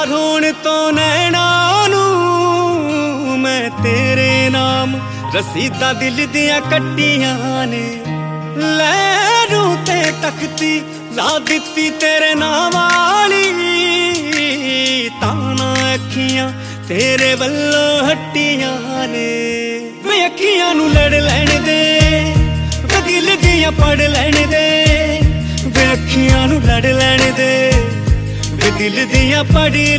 रोण तो नैना नू मैं तेरे नाम रसीदा दिल दिया कट्टियां ने लैरू ते तकती ला दिती तेरे नाम वाली ताना अखियां तेरे वल्लों हट्टियां ने वे अखियां नू लड़ लैण दे वे दिल दियां पढ़ लैण दे वे अखियां नू लड़ लैण दे दिल दियां पढ़